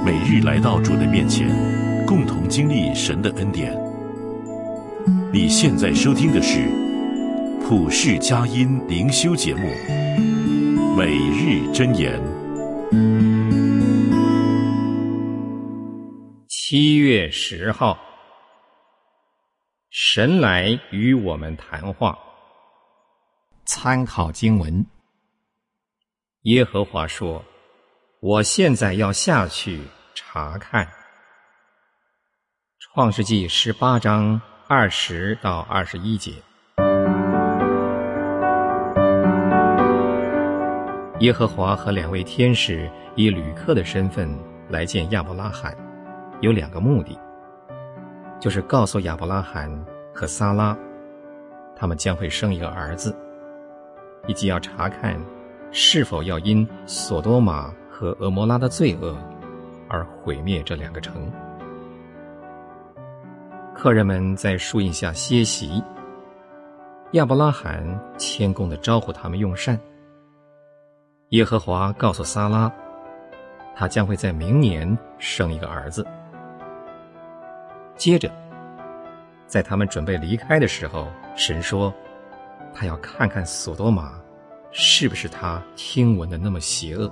每日来到主的面前，共同经历神的恩典。你现在收听的是普世佳音灵修节目《每日箴言》。 7月10号，神来与我们谈话。参考经文：耶和华说，我现在要下去查看。创世纪18章20到21节。耶和华和2位天使以旅客的身份来见亚伯拉罕，有2个目的，就是告诉亚伯拉罕和撒拉，他们将会生一个儿子，以及要查看是否要因索多玛和俄摩拉的罪恶而毁灭这2个城。客人们在树荫下歇息，亚伯拉罕谦恭地招呼他们用膳。耶和华告诉撒拉，他将会在明年生一个儿子。接着，在他们准备离开的时候，神说他要看看索多玛是不是他听闻的那么邪恶。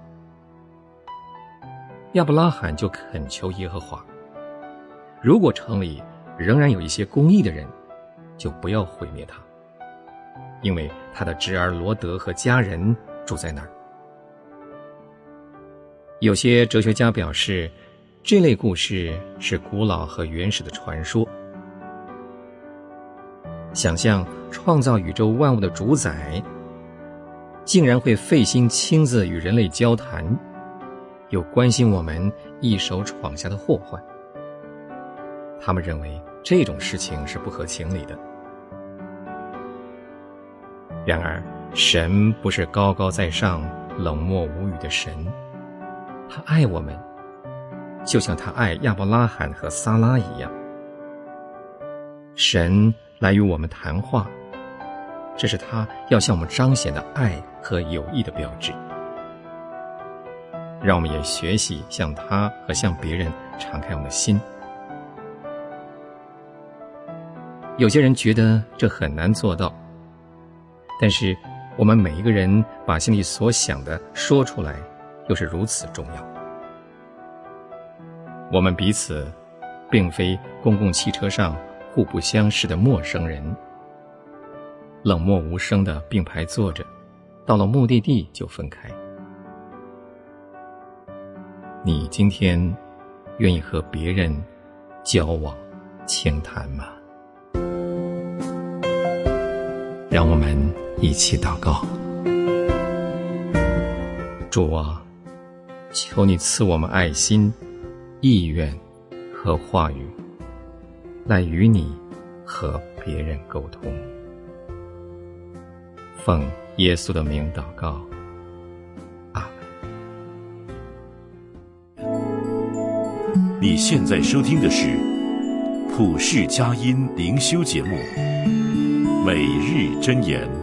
亚伯拉罕就恳求耶和华，如果城里仍然有一些公义的人，就不要毁灭他，因为他的侄儿罗德和家人住在那儿。有些哲学家表示，这类故事是古老和原始的传说。想象创造宇宙万物的主宰，竟然会费心亲自与人类交谈，又关心我们一手闯下的祸患。他们认为这种事情是不合情理的。然而，神不是高高在上、冷漠无语的神，他爱我们，就像他爱亚伯拉罕和撒拉一样。神来与我们谈话，这是他要向我们彰显的爱和友谊的标志。让我们也学习向他和向别人敞开我们的心。有些人觉得这很难做到，但是我们每一个人把心里所想的说出来，又是如此重要。我们彼此并非公共汽车上互不相识的陌生人，冷漠无声的并排坐着，到了目的地就分开。你今天愿意和别人交往倾谈吗？让我们一起祷告。主啊，求你赐我们爱心、意愿和话语，来与你和别人沟通。奉耶稣的名祷告，阿门。你现在收听的是普世佳音灵修节目《每日箴言》。